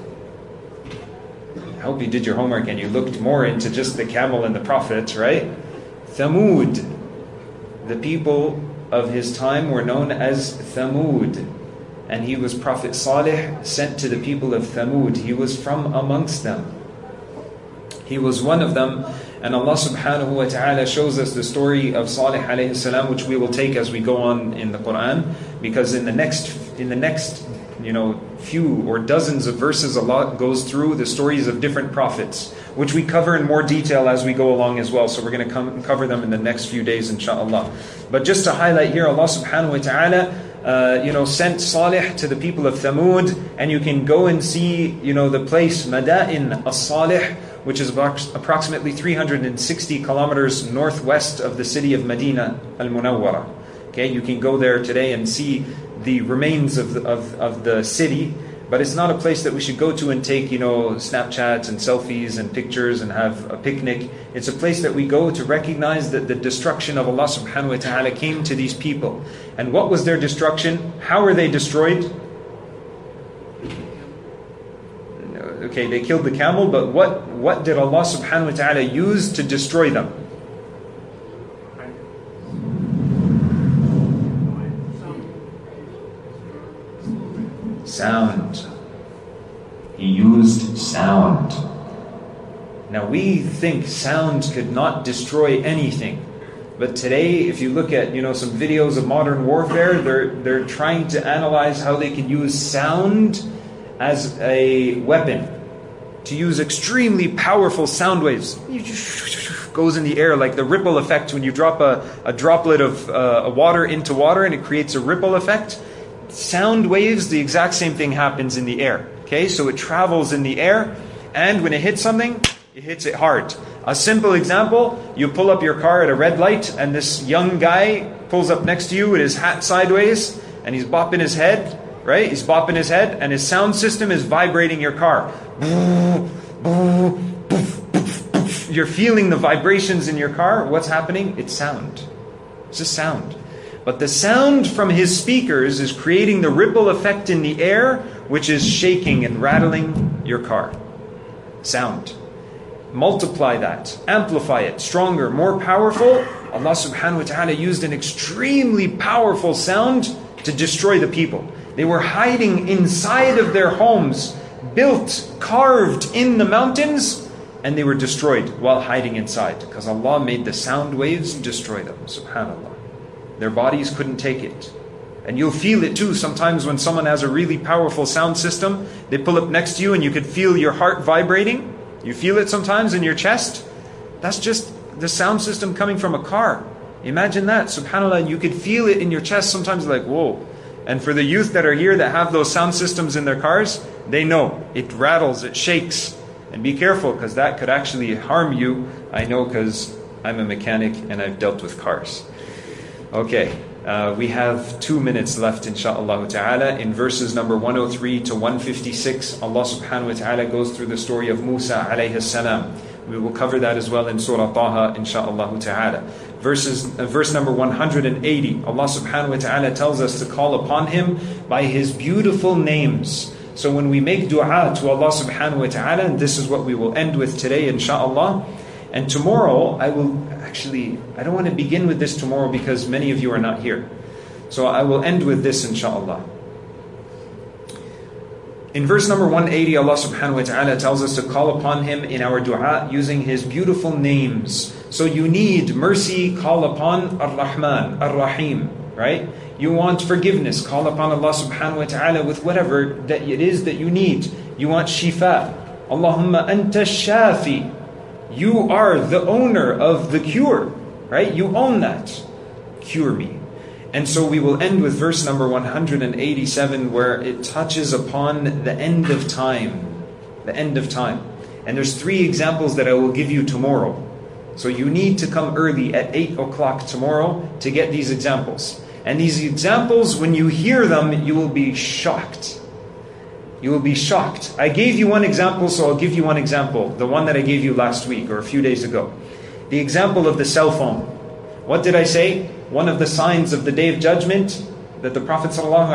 I hope you did your homework and you looked more into just the camel and the prophet, right? Thamud. The people of his time were known as Thamud. And he was Prophet Salih, sent to the people of Thamud. He was from amongst them. He was one of them. And Allah subhanahu wa ta'ala shows us the story of Salih alayhi salam, which we will take as we go on in the Quran. Because in the next, in the next, you know, few or dozens of verses, Allah goes through the stories of different prophets, which we cover in more detail as we go along as well. So we're going to come cover them in the next few days, inshaAllah. But just to highlight here, Allah subhanahu wa ta'ala, uh, you know, sent Salih to the people of Thamud, and you can go and see, you know, the place Mada'in as-Salih, which is approximately three hundred sixty kilometers northwest of the city of Medina al-Munawwara. Okay, you can go there today and see the remains of the, of, of the city. But it's not a place that we should go to and take, you know, Snapchats and selfies and pictures and have a picnic. It's a place that we go to recognize that the destruction of Allah subhanahu wa ta'ala came to these people. And what was their destruction? How were they destroyed? Okay, they killed the camel, but what, what did Allah subhanahu wa ta'ala use to destroy them? Sound. He used sound. Now we think sound could not destroy anything. But today, if you look at, you know, some videos of modern warfare, they're they're trying to analyze how they can use sound as a weapon. To use extremely powerful sound waves. Goes in the air like the ripple effect when you drop a, a droplet of uh, water into water and it creates a ripple effect. Sound waves, the exact same thing happens in the air. Okay, so it travels in the air, and when it hits something, it hits it hard. A simple example, you pull up your car at a red light, and this young guy pulls up next to you with his hat sideways, and he's bopping his head, right? He's bopping his head, and his sound system is vibrating your car. You're feeling the vibrations in your car. What's happening? It's sound. It's just sound. But the sound from his speakers is creating the ripple effect in the air, which is shaking and rattling your car. Sound. Multiply that. Amplify it. Stronger, more powerful. Allah subhanahu wa ta'ala used an extremely powerful sound to destroy the people. They were hiding inside of their homes, built, carved in the mountains, and they were destroyed while hiding inside. Because Allah made the sound waves destroy them. Subhanallah. Their bodies couldn't take it. And you'll feel it too. Sometimes when someone has a really powerful sound system, they pull up next to you and you could feel your heart vibrating. You feel it sometimes in your chest. That's just the sound system coming from a car. Imagine that, subhanAllah, you could feel it in your chest sometimes like, whoa. And for the youth that are here that have those sound systems in their cars, they know. It rattles, it shakes. And be careful, because that could actually harm you. I know, because I'm a mechanic and I've dealt with cars. Okay, uh, we have two minutes left, insha'Allah ta'ala. In verses number one oh three to one fifty-six, Allah subhanahu wa ta'ala goes through the story of Musa alayhi salam. We will cover that as well in Surah Taha, insha'Allah ta'ala. Verses, uh, verse number one hundred eighty, Allah subhanahu wa ta'ala tells us to call upon Him by His beautiful names. So when we make dua to Allah subhanahu wa ta'ala, and this is what we will end with today, insha'Allah. And tomorrow, I will actually, I don't want to begin with this tomorrow because many of you are not here. So I will end with this, insha'Allah. In verse number one eighty, Allah subhanahu wa ta'ala tells us to call upon Him in our dua using His beautiful names. So you need mercy, call upon Ar-Rahman, Ar-Rahim, right? You want forgiveness, call upon Allah subhanahu wa ta'ala with whatever that it is that you need. You want shifa. Allahumma anta shafi. You are the owner of the cure, right? You own that. Cure me. And so we will end with verse number one hundred eighty-seven, where it touches upon the end of time. The end of time. And there's three examples that I will give you tomorrow. So you need to come early at eight o'clock tomorrow to get these examples. And these examples, when you hear them, you will be shocked. You will be shocked. I gave you one example, so I'll give you one example. The one that I gave you last week or a few days ago. The example of the cell phone. What did I say? One of the signs of the Day of Judgment that the Prophet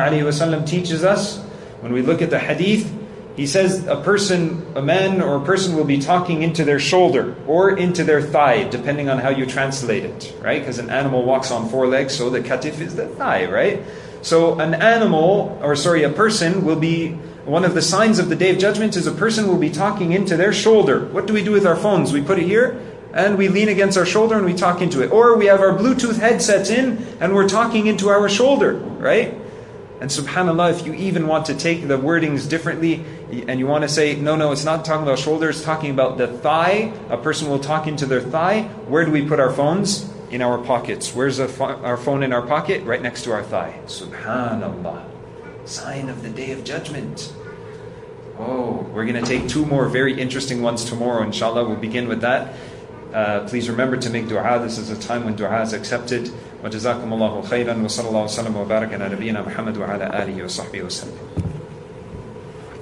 ﷺ teaches us, when we look at the hadith, he says a person, a man or a person will be talking into their shoulder or into their thigh, depending on how you translate it, right? Because an animal walks on four legs, so the katif is the thigh, right? So an animal, or sorry, a person will be, one of the signs of the Day of Judgment is a person will be talking into their shoulder. What do we do with our phones? We put it here, and we lean against our shoulder and we talk into it. Or we have our Bluetooth headsets in, and we're talking into our shoulder, right? And subhanAllah, if you even want to take the wordings differently, and you want to say, no, no, it's not talking about shoulder, it's talking about the thigh. A person will talk into their thigh. Where do we put our phones? In our pockets. Where's our phone in our pocket? Right next to our thigh. Subhanallah. Sign of the Day of Judgment. Oh, we're going to take two more very interesting ones tomorrow, inshallah. We'll begin with that. Uh, please remember to make dua. This is a time when dua is accepted. وَجَزَاكُمُ اللَّهُ خَيْرًا وَصَلَى اللَّهُ وَسَلَّمَ وَبَارَكَ عَلَى نَبِيِّنَا مُحَمَّدٍ وَعَلَى آلِهِ وَصَحْبِهِ وَسَلَّمَ.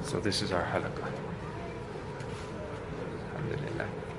So this is our halaqah. Alhamdulillah.